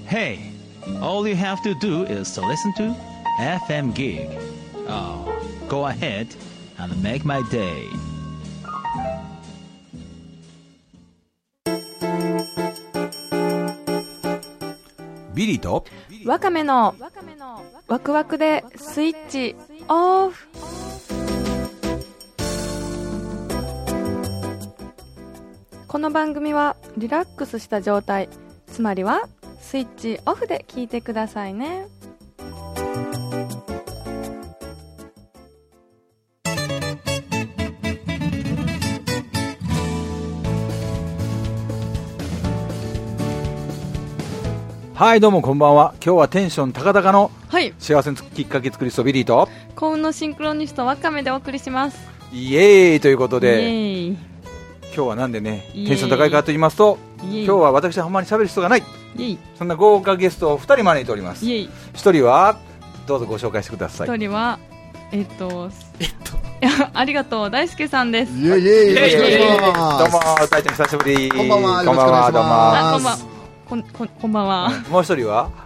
Hey, all you have to do is to listen to FM Gig. Oh, go ahead and make my day. ビリーとワカメのワクワクでスイッチオフ。この番組はリラックスした状態、つまりはスイッチオフで聞いてくださいね。 はいどうもこんばんは。今日はテンション高々のはい幸せのきっかけ作り人ビリーと幸運のシンクロニストワカメでお送りします。 イエーイということイエでーイ今日はなんでねイエーイテンション高いかと言いますとイエーイ今日は私はほんまに喋る人がないイエイそんな豪華ゲストを2人招いております。 イエイ。 1人はどうぞご紹介してください。 一人はいやありがとう大輔さんです。 イエイイエイ、よろしくお願いしどうます。 もたいちゃん久しぶり。 こんばんは、 こんばんは。どうもあこんばんは。 もう一人は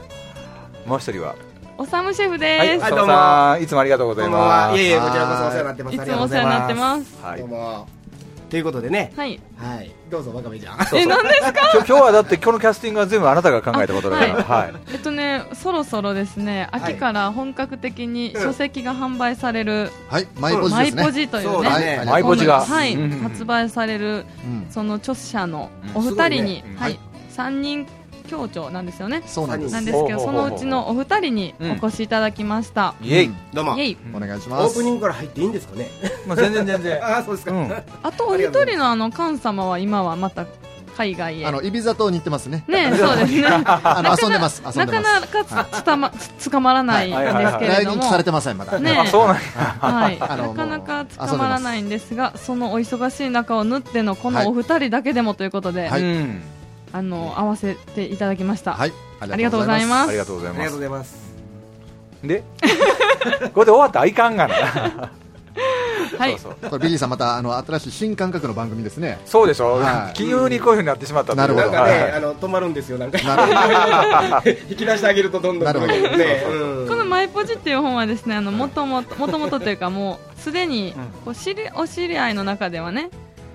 おさむシェフはいです。 佐野さんいつもありがとうございます。 いえいえ、こちらこそお世話になってます。 いつもお世話になってます。 はいどうも。ということでね、 はい。 はい、どうぞワカメちゃん。 そうそう何ですか？ 今日はだってこのキャスティングは全部あなたが考えたことだからはいそろそろですね、秋から本格的に書籍が販売されるはい、マイポジマイですね。 ポジというそうだね、 ね。 マイポジがはい、 うん発売されるうんその著者のお二人に、はい、3人協調なんですよね。 そうなんです。 なんですけど、そのうちのお二人にお越しいただきました。 イエイどうも。 イエイ。 お願いしオます。 ープニングから入っていいんですかね。 もう全然ああ、そうですか。 うんあとお一人のカン様は今はまた海外へ。 イビザ島に行ってますね。 ね、そうですね。 遊んでます。遊んでなかます。 なか捕まらないんですけれ来ども。 日されてませんまだ。 ねあそうなんやはい、 あのなかなか捕まらないんですが、そのお忙しい中を縫ってのこのお二人だけでもということで、 はいうん合わせていただきました。 はい、 ありがとうございますありがとうございありがとうますございます。 でこれで終わったらいかんがなはいそうそうこれビリーさんまた新しい新感覚の番組ですね。 そうでしょはい急にこういう風になってしまったというなるほどなんかね、 はい止まるんですよ。なんかなる引き出してあげるとどんどんなるほどね。 このマイポジっていう本はですね、もともとというかもうすでにこうお知り合いの中ではね、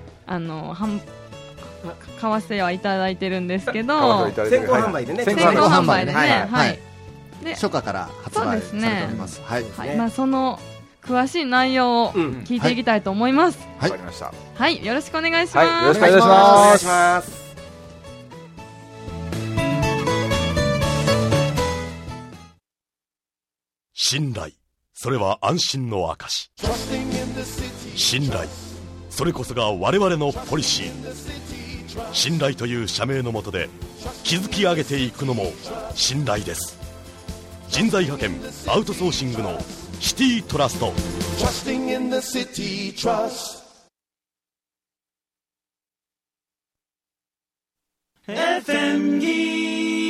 買わせはいただいてるんですけど、 先行販売でね。 先行販売でね、 はいはい。で、 初夏から発売されております。はい。 はい、まあその詳しい内容を聞いていきたいと思います。 わかりましたはい、よろしくお願いします。 はいよろしくお願いしおま願いすします。 信頼、それは安心の証。信頼、それこそが我々のポリシー。信頼という社名の下で築き上げていくのも信頼です。人材派遣アウトソーシングのシティトラスト。 FM Gig。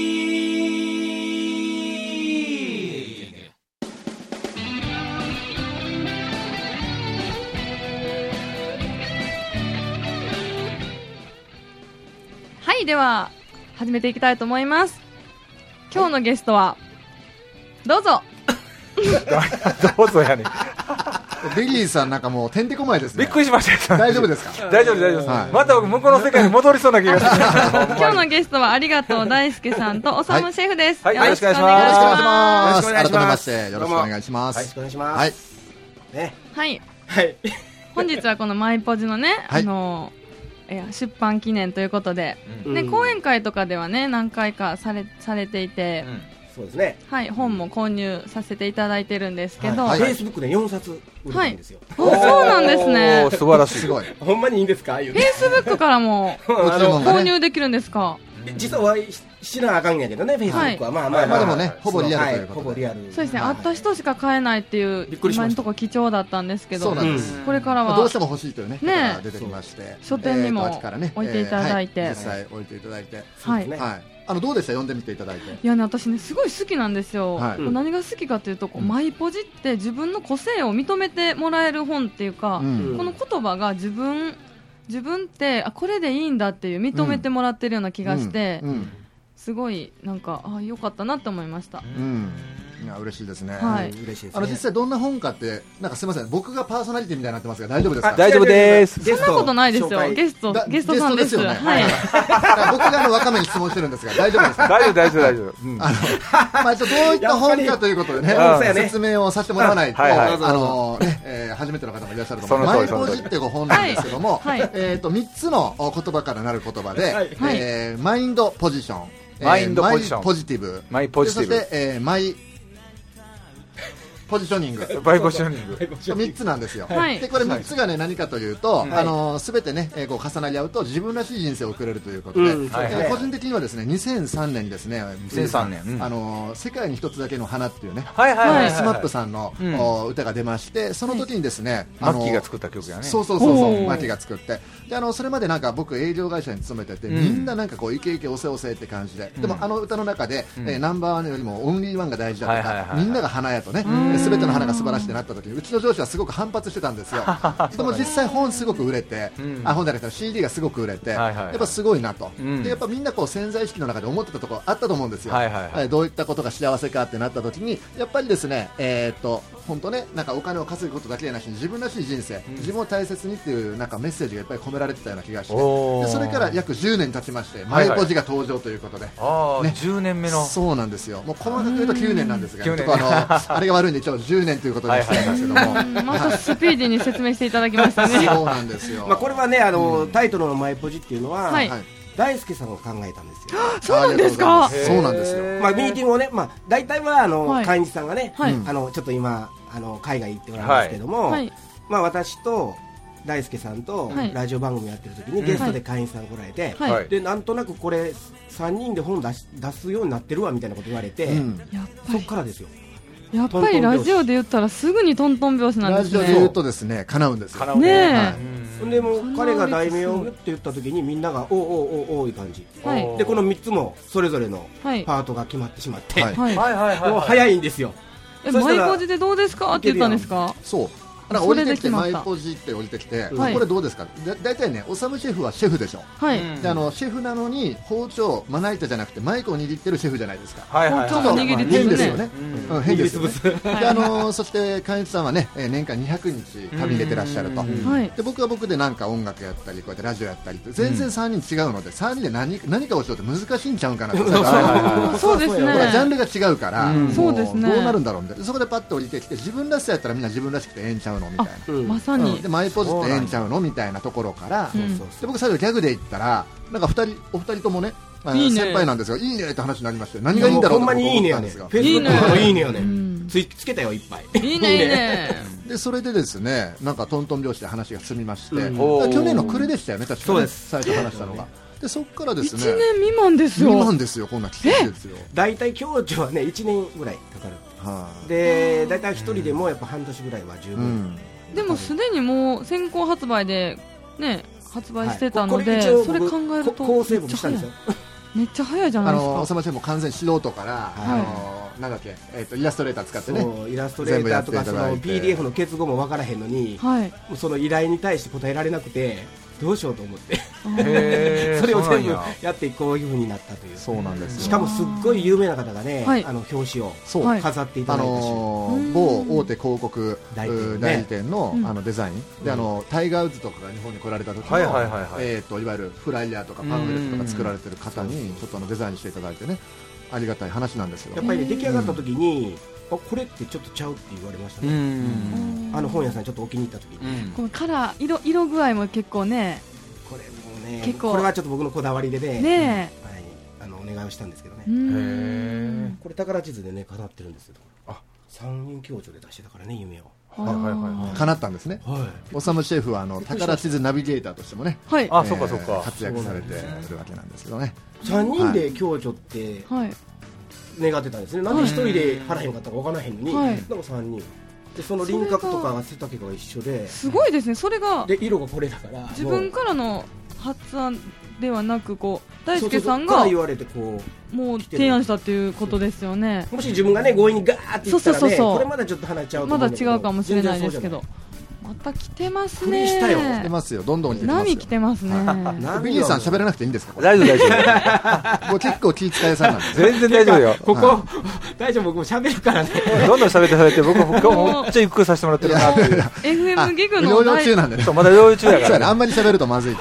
はい、では始めていきたいと思います。今日のゲストはどうぞ。 どうぞやねんビリーさんなんかもうてんてこまいですね。 びっくりしましたよ大丈夫ですか？ 大丈夫ですはいまた僕向こうの世界に戻りそうな気がする今日のゲストはありがとう大輔さんとおさむシェフです。 はいよろしくお願いしよろしくお願いしまます。 よろしくお願いします改めましてよろしくお願いします。 よろしくお願いします。 はい。 ね。 す。はい、 はい。 本日はこのマイポジのね、 はい出版記念ということで、ね、講演会とかではね何回かされていて、 そうですね。 はい、本も購入させていただいてるんですけど、 はいフェイスブックで4冊売れたんですよ。 そうなんですねおー。素晴らしいすごい。 ほんまにいいんですか？言うてフェイスブックからもご注文が購ね。 入できるんですか？ 実はお会いしなあかんやけどね、フェイスブックは。まあまあまあでもねほぼリアルということでほぼリアル。 そうですね、 はい会った人しか買えないっていうびっくりしました今のところ貴重だったんですけど、 そうなんです。 これからはどうしても欲しいというねね方が出てきまして、 書店にも秋からね置いていただいてはい実際置いていただいて、 はい、 ねはい。どうでした？読んでみていただいて。 いやね、私ねすごい好きなんですよ、 はい何が好きかというとマイポジって自分の個性を認めてもらえる本っていうか、 うんこの言葉が自分ってこれでいいんだっていう認めてもらってるような気がして、 うんすごいなんか良かったなって思いました。 いや嬉しいですね。 はい、 嬉しいですね。 実際どんな本かってなんかすみません、僕がパーソナリティみたいになってますが大丈夫ですか？ 大丈夫です。 そんなことないですよ。ゲストさんですよね。はい。 僕が若めに質問してるんですが大丈夫ですか？ 大丈夫。 どういった本かということでね、説明をさせてもらわないと初めての方もいらっしゃると思う。マイポジって本なんですけども、3つの言葉からなる言葉で、マインドポジション、マイポジティブ、そしてマイポジショニング3つなんですよ。でこれ3つがね何かというと、全てねこう重なり合うと自分らしい人生を送れるということで、個人的にはですね2003年にですね世界に一つだけの花っていうねSMAP さんの歌が出まして、その時にですねマッキーが作った曲やね。 そうマッキーが作って、でそれまでなんか僕営業会社に勤めてて、みんななんかこうイケイケおせおせって感じで、でも歌の中でナンバーワンよりもオンリーワンが大事だとか、みんなが花やとね、全ての花が素晴らしいってなった時にうちの上司はすごく反発してたんですよ。でも実際本すごく売れて、本じゃなくて CD がすごく売れて、やっぱすごいなと。でやっぱみんなこう潜在意識の中で思ってたところあったと思うんですよ。どういったことが幸せかってなった時にやっぱりですね本当ねなんかお金を稼ぐことだけじゃなしに自分らしい人生、自分を大切にっていうなんかメッセージがやっぱり込められてたような気がして、でそれから約10年経ちましてマイポジが登場ということで、 10年目の。 そうなんですよ。もう細かく言うと9年なんですが、あれが悪いんで一応10年ということにしてるんですけども、 またスピーディーに説明していただきましたね。 そうなんですよ。 これはねタイトルのマイポジっていうのは大輔さんが考えたんですよ。 そうなんですか？ そうなんですよ。 ミーティングをね、大体は会員さんがね、ちょっと今海外行っておられますけども、私と大輔さんとラジオ番組やってる時にゲストで会員さん来られて、でなんとなくこれ3人で本出すようになってるわみたいなこと言われて、そっからですよ。 やっぱりラジオで言ったらすぐにトントン拍子なんですね。 ラジオで言うとですね叶うんですよ。 ねえ。でも彼が題名をって言った時にみんながおい感じ。でこの3つもそれぞれのパートが決まってしまって、もう早いんですよ。 マイポジでどうですかって言ったんですか？ そう。降りてきてマイポジって降りてきて、これどうですか。だいたいねオサムシェフはシェフでしょ。でシェフなのに包丁まな板じゃなくてマイクを握ってるシェフじゃないですか。 包丁も握り変ですよね。変ですよね。でそして会員さんはね年間200日旅に出てらっしゃると。で僕は僕でなんか音楽やったりこうやってラジオやったりって全然3人違うので、3人で何かをしようって難しいんちゃうかなと。 そうですね。 ジャンルが違うからそうですね。 どうなるんだろうみたいな。そこでパッと降りてきて自分らしさやったらみんな自分らしくてええんちゃうのみたいな。 まさにでマイポジってええんちゃうのみたいなところから、で僕最初ギャグで言ったらなんかお二人ともね先輩なんですがいいねって話になりまして、何がいいんだろうと思ったんですが、 フェイスブックのいいねよねつけたよいっぱい。 いいねいいね。 でそれでですねなんかトントン拍子で話が進みまして、去年の暮れでしたよね確かに最初話したのが。でそこからですね 1年未満ですよ。 未満ですよ。こんな奇跡ですよ。 大体共著はね1年ぐらいかかる。で大体1人でもやっぱ半年ぐらいは十分。 でもすでにもう先行発売でね発売してたので、それ考えると構成僕したんですよ。 めっちゃ早いじゃないですか。 おさまちゃんも完全素人からなんだっけイラストレーター使ってね、 イラストレーターとかその PDF の結合も分からへんのに、その依頼に対して答えられなくてどうしようと思ってそれを全部やってこういう風になったという。 そうなんです。 しかもすっごい有名な方がね表紙を飾っていただいたし、 某大手広告代理店のデザインでタイガー・ウッズとかが日本に来られた時のいわゆるフライヤーとかパンフレットとか作られてる方にちょっとデザインしていただいてね、ありがたい話なんですよ。 やっぱり出来上がった時にこれってちょっとちゃうって言われましたね。本屋さんちょっと置きに行った時にこのカラー色具合も結構ね、 これもねこれはちょっと僕のこだわりでねお願いをしたんですけどね。これ宝地図でね叶ってるんですよ。3人共著で出してたからね夢を。叶ったんですね。オサムシェフは宝地図ナビゲーターとしてもね活躍されているわけなんですけどね。3人で共著って願ってたんですね。なんで1人で貼らへんかったか分からへんのに、なんか3人でその輪郭とか背丈が一緒ですごいですね。それがで色がこれだから自分からの発案ではなく大輔さんが言われてこうもう提案したっていうことですよね。 もし自分がね強引にガーって言ったらねこれまだちょっと離れちゃうと思うんだけど、 まだ違うかもしれないですけど、 また来てますね。 来てますよ。どんどん来てますよ。 波来てますね。 ビリーさん喋らなくていいんですか？ 大丈夫。 もう結構気遣いさんなんで。 全然大丈夫よ。 ここ大丈夫、僕も喋るからね。 どんどん喋って僕今日めっちゃゆっくりさせてもらってるなっていう。 FM ギグの療養中なんでね。 まだ療養中やから。 あんまり喋るとまずい。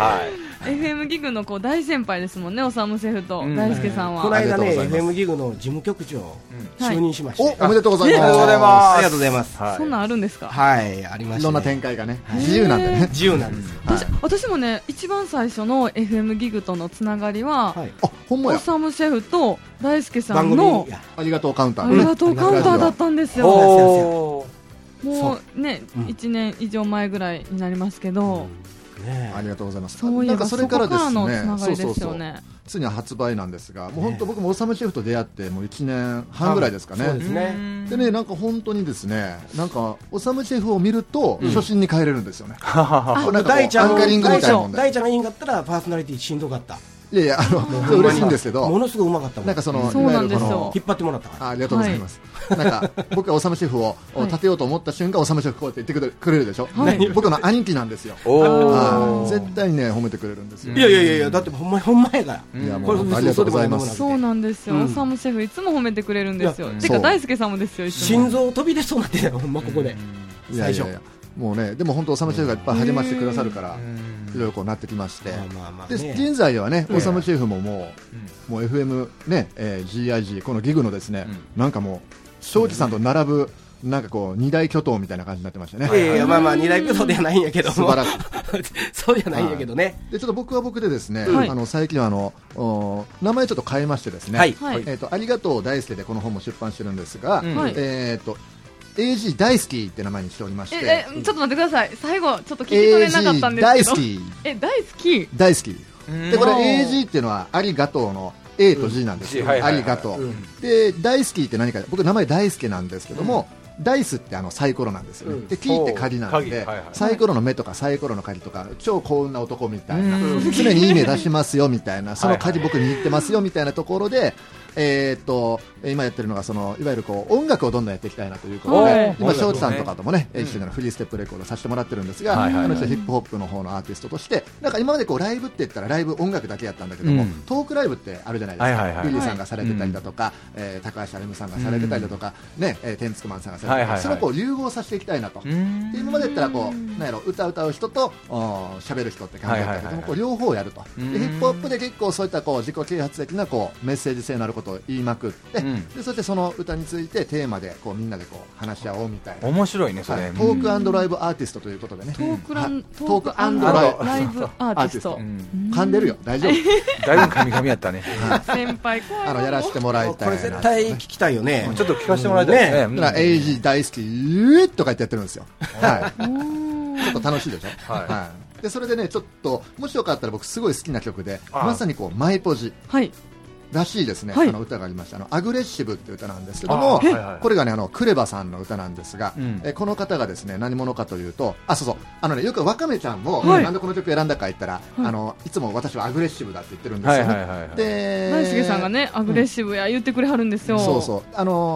FM ギグの大先輩ですもんね、おさむシェフと大輔さんは。 この間ね、FM ギグの事務局長就任しまして。 おめでとうございます。 ありがとうございます。 ありがとうございます。 そんなんあるんですか？ はい、ありました。 いろんな展開がね、自由なんでね。 自由なんです。 私もね、一番最初の FM ギグとのつながりは、 ほんまや。 おさむシェフと大輔さんのありがとうカウンター。 ありがとうカウンターだったんですよ。もうね、1年以上前ぐらいになりますけど。 ありがとうございます。 なんかそれからですね、 ついに発売なんですが、もう本当僕もおさむシェフと出会ってもう1年半ぐらいですかね。でね、なんか本当にですね、なんかおさむシェフを見ると初心に帰れるんですよね。 大ちゃんアンカリングみたいなもんで。 大ちゃんがいいんかったらパーソナリティしんどかった。 いやいや、嬉しいんですけど、 ものすごいうまかったもん。 なんかそうなんですよ。 引っ張ってもらったから。 ありがとうございます。なんか僕がおさむシェフを立てようと思った瞬間、おさむシェフこうやって言ってくれるでしょ。僕の兄貴なんですよ。絶対ね褒めてくれるんですよ。 いやだってほんまやから。 いやもうありがとうございます。 そうなんですよ。おさむシェフいつも褒めてくれるんですよ。てか大輔さんもですよ。 心臓飛び出そうになってたよ、ほんまここで。最初。 もうね、でも本当おさむシェフがいっぱい励ましてくださるから。いろいろこうなってきまして、で現在ではね、おさむシェフももう FM ね、GIG このギグのですね、なんかもう庄司さんと並ぶなんかこう二大巨頭みたいな感じになってましたね。 いやまあ二大巨頭ではないんやけども、 素晴らしい。 そうじゃないんやけどね。 でちょっと僕は僕でですね、最近は名前ちょっと変えましてですね、ありがとう大輔でこの本も出版してるんですが、AG 大好きって名前にしておりまして、 ちょっと待ってください、最後ちょっと聞き取れなかったんですけど、大好きでこれ AG っていうのはありがとうの A と G なんですよ。ありがとうで大好きって何か、僕名前大輔なんですけども、ダイスってサイコロなんですよね。でキーって鍵なんで、サイコロの目とかサイコロの鍵とか超幸運な男みたいな、常にいい目出しますよみたいな、その鍵僕握ってますよみたいなところで、今やってるのがいわゆるこう音楽をどんどんやっていきたいなということで、今庄司さんとかともね一緒にフリーステップレコードさせてもらってるんですが、ヒップホップの方のアーティストとして、なんか今までこうライブって言ったらライブ音楽だけやったんだけども、トークライブってあるじゃないですか。ビリーさんがされてたりだとか、高橋あゆみさんがされてたりだとかね、テンツクマンさんがされてたり、それをこう融合させていきたいなと。今までやったらこうなんやろ、歌う人と喋る人って感じだったけども、こう両方やると。ヒップホップで結構そういったこう自己啓発的なこうメッセージ性のあることを言いまくって、でそしてその歌についてテーマでこうみんなでこう話し合おうみたいな。 面白いねそれ。 トーク&ライブアーティストということでね。 トーク&ライブアーティスト。 噛んでるよ、大丈夫。 だいぶ噛み噛みやったね。 先輩やらせてもらいたい。 これ絶対聞きたいよね。 ちょっと聞かせてもらいたいですね。 だから AG 大好きとか言ってやってるんですよ。ちょっと楽しいでしょ。でそれでね、ちょっともしよかったら僕すごい好きな曲で、まさにこうマイポジらしいですね、歌がありました。アグレッシブっていう歌なんですけども、これがねクレバさんの歌なんですが、この方がですね何者かというと、よくワカメちゃんもなんでこの曲選んだか言ったら、いつも私はアグレッシブだって言ってるんですよね。で大輔さんがねアグレッシブや言ってくれはるんですよ。 そうそう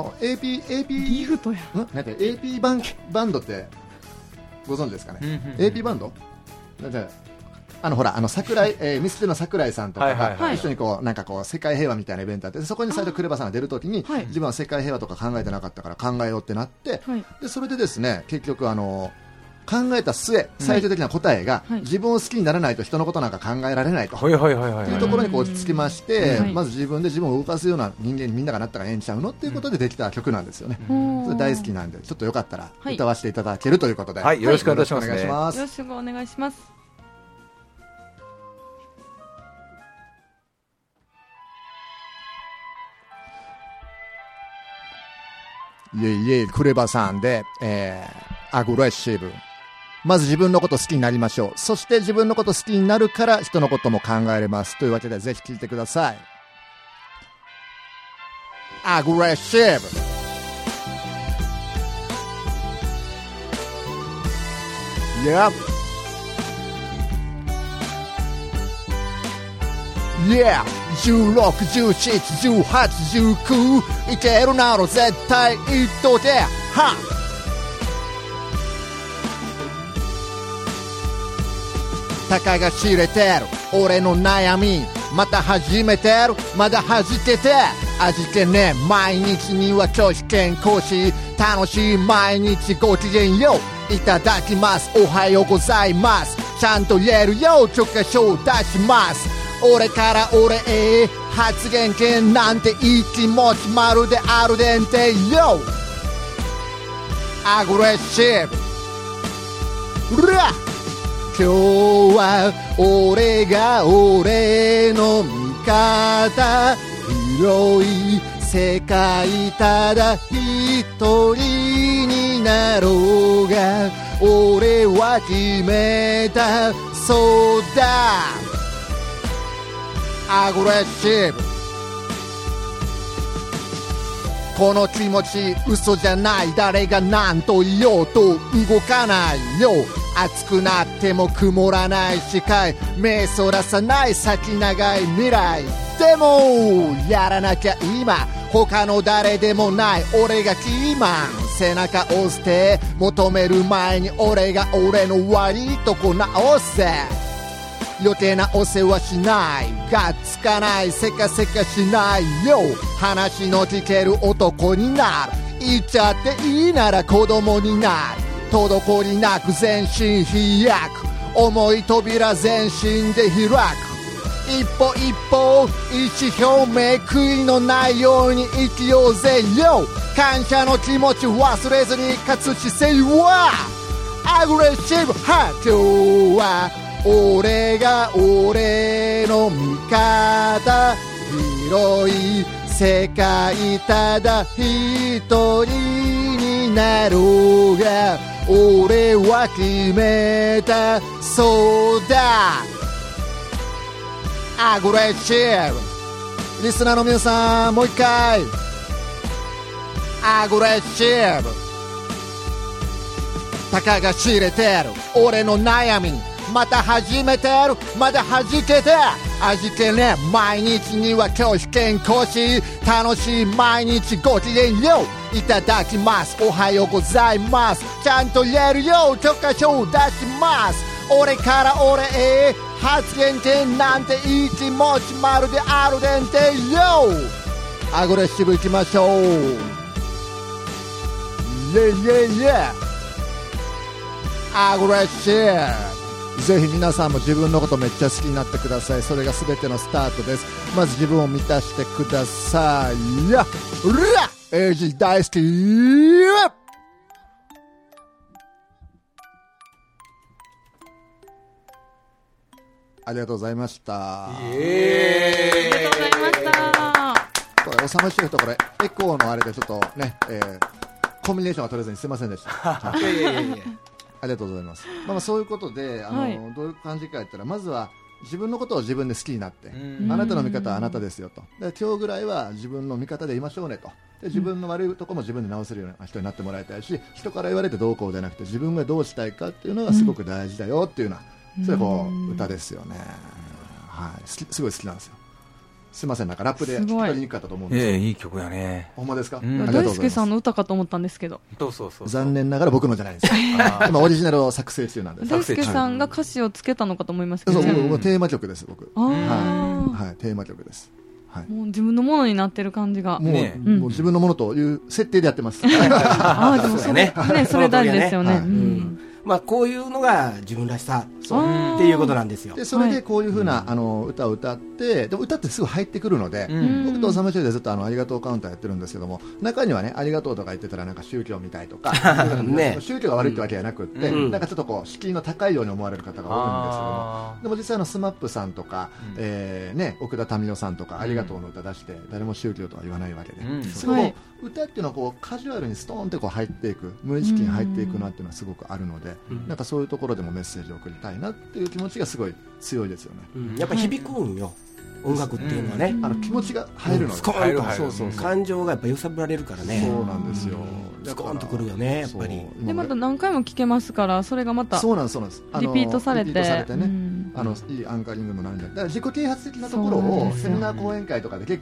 、AP ギフトやなんか AP バンドってご存知ですかね。AP バンドほら桜井、ミスチルの桜井さんとかが一緒にこうなんかこう世界平和みたいなイベントあって、そこに最初クレバさんが出るときに、自分は世界平和とか考えてなかったから考えようってなって、でそれでですね結局考えた末、最終的な答えが、自分を好きにならないと人のことなんか考えられないというところにこう落ち着きまして、まず自分で自分を動かすような人間にみんながなったらええんちゃうのっていうことでできた曲なんですよね。それ大好きなんで、ちょっとよかったら歌わせていただけるということで、 よろしくお願いします。 よろしくお願いします。 クレバさんで、アグレッシブ。まず自分のこと好きになりましょう。そして自分のこと好きになるから人のことも考えれます。というわけでぜひ聴いてください。アグレッシブ。Yep. Yeah. 16、17、18、19いけるなら絶対言っとけはたかが知れてる俺の悩みまた始めてるまだ弾けて味気ね毎日には拒否健康し楽しい毎日ごきげんよういただきますおはようございますちゃんと言えるよ許可書を出します俺から俺へ発言権なんていい気持ちまるでアルデンテよアグレッシブラ今日は俺が俺の味方広い世界ただ一人になろうが俺は決めたそうだアグレッシブこの気持ち嘘じゃない誰が何と言おうと動かないよ熱くなっても曇らない視界目そらさない先長い未来でもやらなきゃ今他の誰でもない俺がキーマン背中押して求める前に俺が俺の悪いとこ直せ余計なお世話しないがっつかないせかせかしないよ話の聞ける男になる言っちゃっていいなら子供になる滞りなく全身飛躍重い扉全身で開く一歩一歩意思表明悔いのないように生きようぜよ感謝の気持ち忘れずに勝つ姿勢はアグレッシブハートは俺が俺の味方広い世界ただ一人になろうが俺は決めたそうだアグレッシブリスナーの皆さんもう一回アグレッシブたかが知れてる俺の悩みまた始めてるまだ弾けて味気ね毎日には拒否健康し楽しい毎日ごきげんよういただきますおはようございますちゃんと言えるよ許可書を出します俺から俺へ発言権なんていい気持ちまるでアルデンテよアグレッシブいきましょうイェイイェイイェイアグレッシブぜひ皆さんも自分のことめっちゃ好きになってくださいそれが全てのスタートですまず自分を満たしてくださいやエイジ大好きありがとうございましたありがとうございましたこれおさましいとこれエコーのあれでちょっとね、コンビネーションが取れずにすいませんでしたいやありがとうございます。そういうことでどういう感じか言ったらまずは自分のことを自分で好きになってあなたの味方はあなたですよとで今日ぐらいは自分の味方でいましょうねとで自分の悪いところも自分で直せるような人になってもらいたいし人から言われてどうこうじゃなくて自分がどうしたいかっていうのがすごく大事だよっていうようなそういうこう歌ですよね、はい、すごい好きなんですよすいませんなんかラップで聞き取りにくかったと思うんですけどいい曲やねほんまですか、 大輔さんの歌かと思ったんですけどそう残念ながら僕のじゃないんですよ今オリジナルを作成中なんです大輔さんが歌詞をつけたのかと思いますけど、 そう僕テーマ曲です僕はい、テーマ曲です、はい、 もう自分のものになってる感じがもう自分のものという設定でやってますでもそれ大事ですよね、 こういうのが自分らしさっていうことなんですよ。 でそれでこういうふうな、歌を歌ってでも歌ってすぐ入ってくるので、僕とおさましゅうでずっとありがとうカウンターやってるんですけども中にはねありがとうとか言ってたらなんか宗教みたいとか、宗教が悪いってわけじゃなくって、なんかちょっとこう敷居の高いように思われる方が多いんですけどもでも実際スマップさんとか、奥田民生さんとかありがとうの歌出して誰も宗教とは言わないわけで、それを歌っていうのはこうカジュアルにストーンってこう入っていく無意識に入っていくなっていうのはすごくあるので、なんかそういうところでもメッセージを送りたいなっていう気持ちがすごい強いですよね、 やっぱ響くんよ、音楽っていうのはね、 気持ちが入るので、 そう感情がやっぱ揺さぶられるからね、 そうなんですよ、 スコーンとくるよねやっぱり。 でまた何回も聴けますからそれがまたそうなんですリピートされてね、いいアンカリングもなるんじゃないだから自己啓発的なところをセミナー講演会とかで結構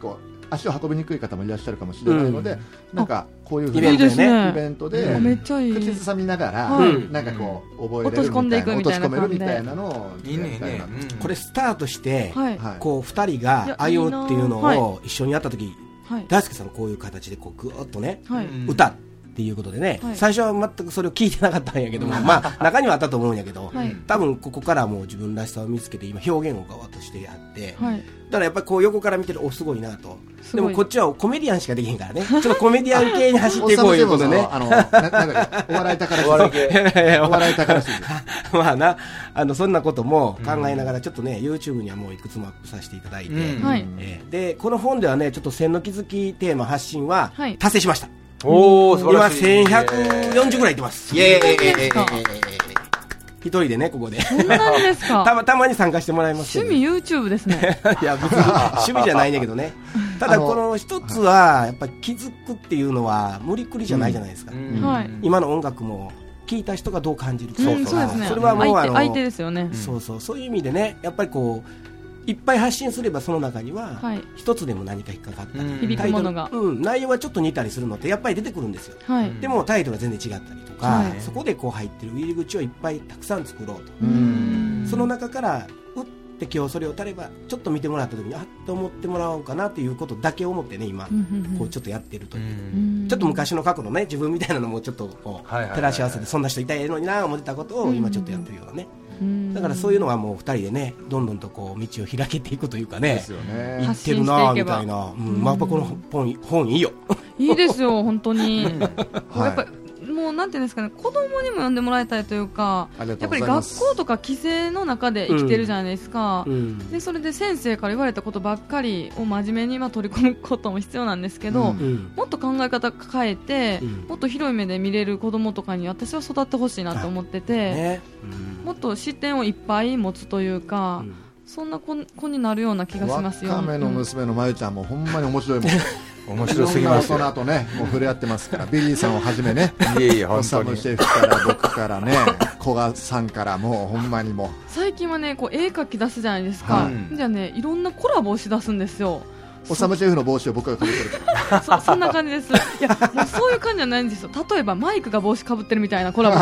足を運びにくい方もいらっしゃるかもしれないので、なんかこういうふうなイベントで口ずさみながらなんかこう覚えれるみたいな、落とし込めるみたいなのをいいね。 これスタートしてこう2人が歩むっていうのを一緒にやった時、大輔さんこういう形でこうグーッとね歌っていうことでね、最初は全くそれを聞いてなかったんやけども、まあ中にはあったと思うんやけど、多分ここからもう自分らしさを見つけて今表現をガワッとしてやって、だからやっぱりこう横から見てる、おすごいなと。でもこっちはコメディアンしかできへんからね、ちょっとコメディアン系に走っていこういうことでね。 お笑い宝しお笑い宝しまあな、そんなことも考えながらちょっとね YouTube にはもういくつもアップさせていただいて、でこの本ではねちょっと線の気づきテーマ発信は達成しました。 おー、素晴らしい。 今1140ぐらいいってます。イエーイ。一人でね、ここで。 そんなんですか。 たまに参加してもらいます。 趣味 YouTube ですね。 いや、別に趣味じゃないねんけどね。ただこの一つはやっぱり気づくっていうのは無理くりじゃないじゃないですか。今の音楽も聴いた人がどう感じるか。 そうですね。 それはもう相手ですよね。 そういう意味でね、やっぱりこういっぱい発信すればその中には一つでも何か引っかかったり、 響くものが、 内容はちょっと似たりするのってやっぱり出てくるんですよ。でもタイトルは全然違ったりとか、そこでこう入ってる入り口をいっぱいたくさん作ろうと。その中からうって今日それをたればちょっと見てもらった時にあっと思ってもらおうかなということだけ思ってね今こうちょっとやってるという、ちょっと昔の過去のね自分みたいなのもちょっとこう照らし合わせて、そんな人いたらいいのにな思ってたことを今ちょっとやってるようなね。だからそういうのはもう2人でねどんどんとこう道を開けていくというかね、言ってるなみたいな。やっぱこの本いいよ。 いいですよ本当に。やっぱもうなんていうんですかね、子供にも読んでもらいたいというか、やっぱり学校とか規制の中で生きてるじゃないですか。でそれで先生から言われたことばっかりを真面目に取り込むことも必要なんですけど、もっと考え方変えて、もっと広い目で見れる子供とかに私は育ってほしいなと思ってて、もっと視点をいっぱい持つというか、そんな子になるような気がしますよ。 わかめの娘のまゆちゃんもほんまに面白いもん。 面白すぎますよ。 大人とねもう触れ合ってますから、ビリーさんをはじめね、 おさむシェフから僕からね、古賀さんからもうほんまにもう最近はねこう絵描き出すじゃないですか。じゃあねいろんなコラボをし出すんですよ。 おさむシェフの帽子を僕がかぶってるからそんな感じです。いやもうそういう感じじゃないんですよ。例えばマイクが帽子かぶってるみたいなコラボです。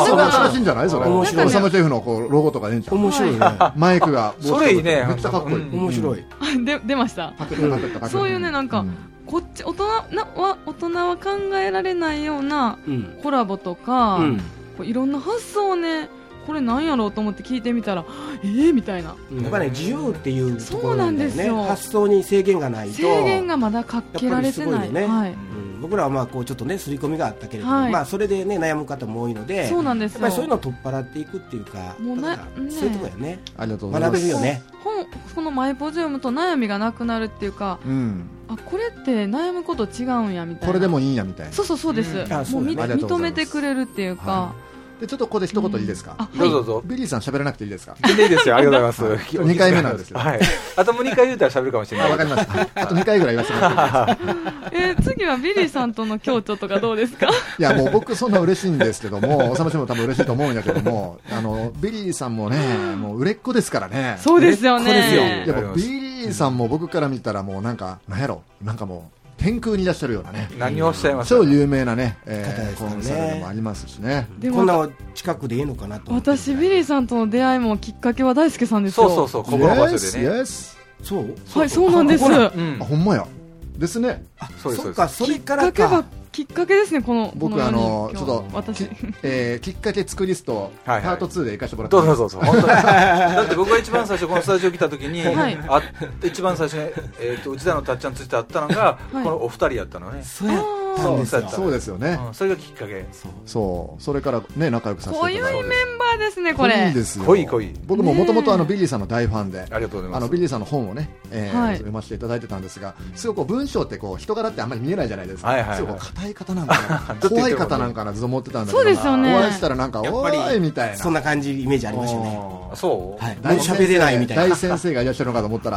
それはしいんじゃないそれ。おさむシェフのこうロゴとかね、面白いね。マイクがそれいいね。 めっちゃかっこいい。 面白い。 出ました。そういうねなんかこっち大人は考えられないようなコラボとか、いろんな発想をねこれなんやろうと思って聞いてみたらみたいな。 やっぱり、ね、自由っていうところなんだよね。 発想に制限がないと。 制限がまだかけられてない。 僕らはまあこうちょっとね刷り込みがあったけれども、まあそれでね悩む方も多いので、 そうなんですよ。 やっぱりそういうのを取っ払っていくっていうか、そういうところやね。 ありがとうございます。 学べるよね。 このマイポジ読むと悩みがなくなるっていうか、あこれって悩むこと違うんやみたいな。 これでもいいんやみたいな。 そうです。もう認めてくれるっていうか。 でちょっとここで一言いいですか。 どうぞ。 ビリーさん喋らなくていいですか。 いいですよ。ありがとうございます。 2回目なんですよ。 あともう2回言うたら喋るかもしれない。 わかりました。あと2回ぐらい言わせてもらっていいですか。 次はビリーさんとの共著とかどうですか。 いやもう僕そんな嬉しいんですけども、おさましも多分嬉しいと思うんやけども、ビリーさんもねもう売れっ子ですからね。 そうですよね。 いやもうビリーさんも僕から見たらもうなんかなんやろなんかもう天空にいらっしゃるようなね。 何をおっしゃいますか。 超有名なねコンサルでもありますしね。 こんな近くでいいのかなと。 私ビリーさんとの出会いもきっかけは大輔さんですよ。 そうここの場所でね。 そう。 はいそうなんです。 ほんまやですね。 そうかそれからか。 きっかけですねこの僕ちょっと私きっかけ作りストパート2で行かせてもらって。 そう本当だって僕が一番最初このスタジオ来た時に一番最初に内田のたっちゃんついてあったのがこのお二人やったのね。 そうですよね。 それがきっかけ。 それからね仲良くさせていただいて。 濃いメンバーですねこれ。 いいですよ。 濃い。 僕ももともとビリーさんの大ファンで、 ありがとうございます。 ビリーさんの本をね読ませていただいてたんですが、すごく文章ってこう人柄ってあんまり見えないじゃないですか。すごく硬い方なんかな、怖い方なんかなずっと思ってたんだけど、 そうですよね。 お会いしたらなんかおーいみたいな、 そんな感じイメージありましたね。 そう。 喋れないみたいな。 大先生がいらっしゃるのかと思ったら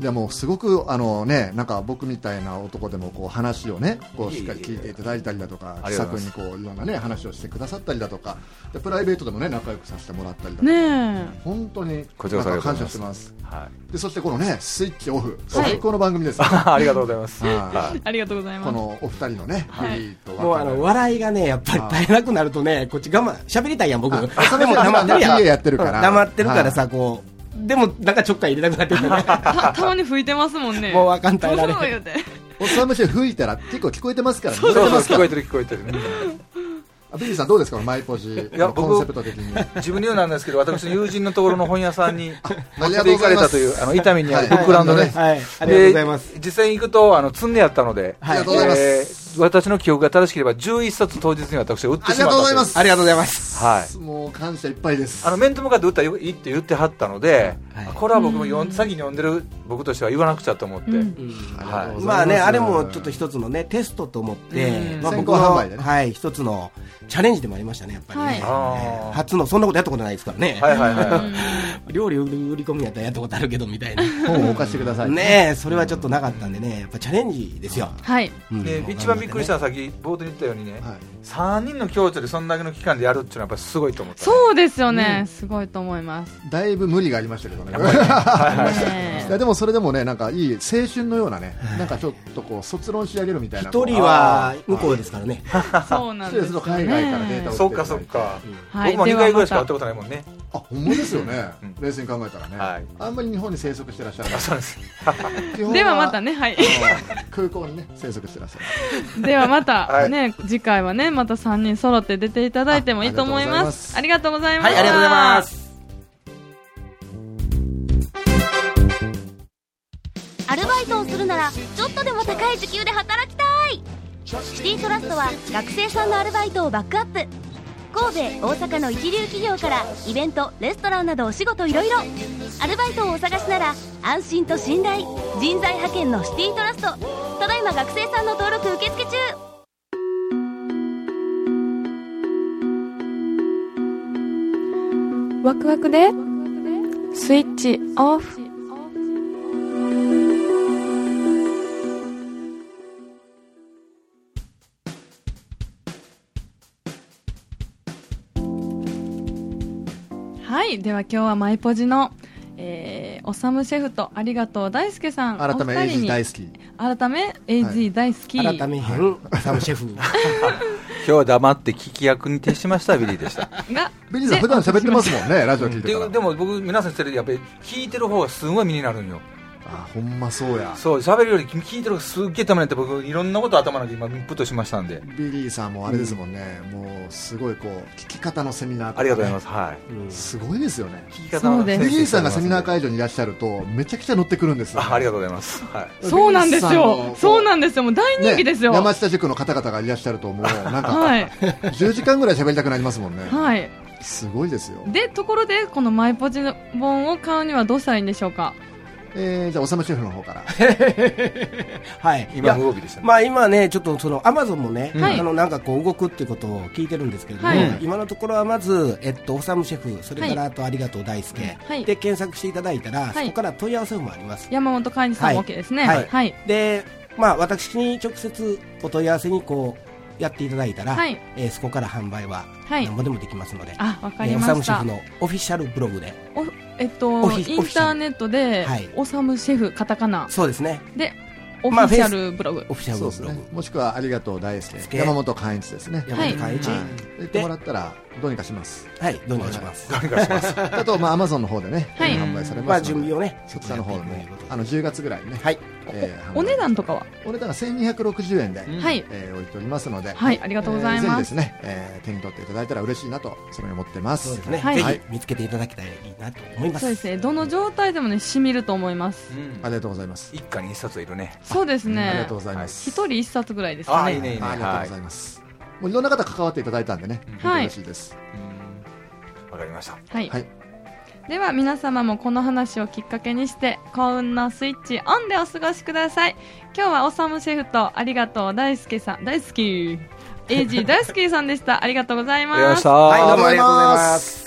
でもすごくね、なんか僕みたいな男でもこう話をねこうしっかり聞いていただいたりだとか、気さくにこういろんなね話をしてくださったりだとか、でプライベートでもね仲良くさせてもらったりだとか、ね、本当になんか感謝してます。はい、でそしてこのねスイッチオフ、最高の番組です、ね。 ありがとうございます。 ありがとうございます。 このお二人のね、 もう笑いがねやっぱり絶えなくなるとね、こっち我慢喋りたいやん僕。 それも黙ってるやん。やってるから黙ってるからさ、こうでもなんかちょっかい入れたくなってるね。 たまに吹いてますもんね。 もうわかん耐えられない。 おっさんむしろ吹いたら結構聞こえてますからね。 そう聞こえてる聞こえてるね。 ビリーさんどうですか、マイポジコンセプト的に。 自分に言うなんですけど、私の友人のところの本屋さんに持って行かれたという伊丹にあるブックランドね。 ありがとうございます。 実際に行くと積んであったので、 ありがとうございます。 私の記憶が正しければ11冊当日に私は売ってしまった。 ありがとうございます。 ありがとうございます。 はい。 もう感謝いっぱいです。 面と向かって売ったらいいって言ってはったので、これは僕も先に読んでる僕としては言わなくちゃと思って。 まあね、あれもちょっと一つのねテストと思って、 先行販売でね、 一つのチャレンジでもありましたね、やっぱりね。初のそんなことやったことないですからね。料理売り込みやったらやったことあるけどみたいな。 本を置かせてくださいね。それはちょっとなかったんでね、やっぱチャレンジですよ。 はい。 で一番びっくりしたのはさっき冒頭に言ったようにね、3人の共著でそんだけの期間でやるっていうのはやっぱりすごいと思った。 そうですよね、すごいと思います。 だいぶ無理がありましたけどね。いやでもそれでもね、なんかいい青春のようなね、なんかちょっとこう卒論仕上げるみたいな。 一人は向こうですからね。 そうなんです。 海外からデータを。 そっかそっか。僕も2回ぐらいしか会ったことないもんね。 あ、ほんまですよね。冷静に考えたらね。あんまり日本に生息してらっしゃらない。 そうです。 ではまたね、はい。 空港にね生息してらっしゃる。ではまたね、次回はねまた3人揃って出ていただいてもいいと思います。ありがとうございます。 はい、ありがとうございます。 アルバイトをするならちょっとでも高い時給で働きたい。シティトラストは学生さんのアルバイトをバックアップ。神戸、大阪の一流企業からイベント、レストランなどお仕事いろいろ。アルバイトをお探しなら安心と信頼、人材派遣のシティトラスト。ただいま学生さんの登録受付中。 ワクワクでスイッチオフ。はい、では今日はマイポジの、おさむシェフとありがとう大輔さん、 改め AG 大好き、 改め AG 大好き、 改め編おさむシェフ。 今日は黙って聞き役に徹しましたビリーでした。 ビリーさん普段喋ってますもんね、ラジオ聞いてから。 でも僕皆さんやっぱり聞いてる方がすごい身になるんよ。 あ、ほんまそうや。 そう、喋るより聞いてる方がすっげえためになって、僕いろんなこと頭の中で今インプットしましたんで。 ビリーさんもあれですもんね、もうすごいこう聞き方のセミナーとか、ね、 ありがとうございます。はい、 すごいですよね。 聞き方のビリーさんがセミナー会場にいらっしゃるとめちゃくちゃ乗ってくるんですよ、ね。 ありがとうございます。はい、 そうなんですよ。そうなんですよ。もう大人気ですよ。 ね、山下塾の方々がいらっしゃるともうなんか、はい、10時間ぐらい喋りたくなりますもんね。 はい。 すごいですよ。 で、ところでこのマイポジ本を買うにはどうしたらいいんでしょうか。 じゃあおさむシェフの方からはい、 今動きでしたね。 まあ今ねちょっとそのアマゾンもね、なんかこう動くっていうことを聞いてるんですけれども、今のところはまずおさむシェフ、それからあとありがとう大輔で検索していただいたら、そこから問い合わせもあります。 山本海二さんも OK ですね。 はい。で、まあ私に直接お問い合わせにこうやっていただいたら、そこから販売は何もでもできますので、 わかりました。 おさむシェフのオフィシャルブログで。 インターネットで、おさむシェフカタカナ、 そうですね。 でオフィシャルブログ、 オフィシャルブログ、 もしくはありがとう大輔、山本寛一ですね。 山本寛一言ってもらったらどうにかします。 はい、どうにかします。 どうにかします。 あとアマゾンの方でね販売されます。 準備をね、 そちらの方でね、10月ぐらいね。 はい。 お値段とかは？ お値段が1260円で置いておりますので、 はい、ありがとうございます。 ぜひですね手に取っていただいたら嬉しいなとそのように思ってます。 そうですね。ぜひ見つけていただきたいなと思います。 そうですね。どの状態でもね染みると思います。 ありがとうございます。 一家に一冊いるね。 そうですね。 ありがとうございます。 一人一冊ぐらいですかね。 いいねいいね。 ありがとうございます。もういろんな方関わっていただいたんでね、嬉しいです。 わかりました。 はい。では皆様もこの話をきっかけにして幸運のスイッチオンでお過ごしください。今日はおさむシェフとありがとう大輔さん、大好き AG 大好きさんでした。ありがとうございます。 はい、 どうもありがとうございます。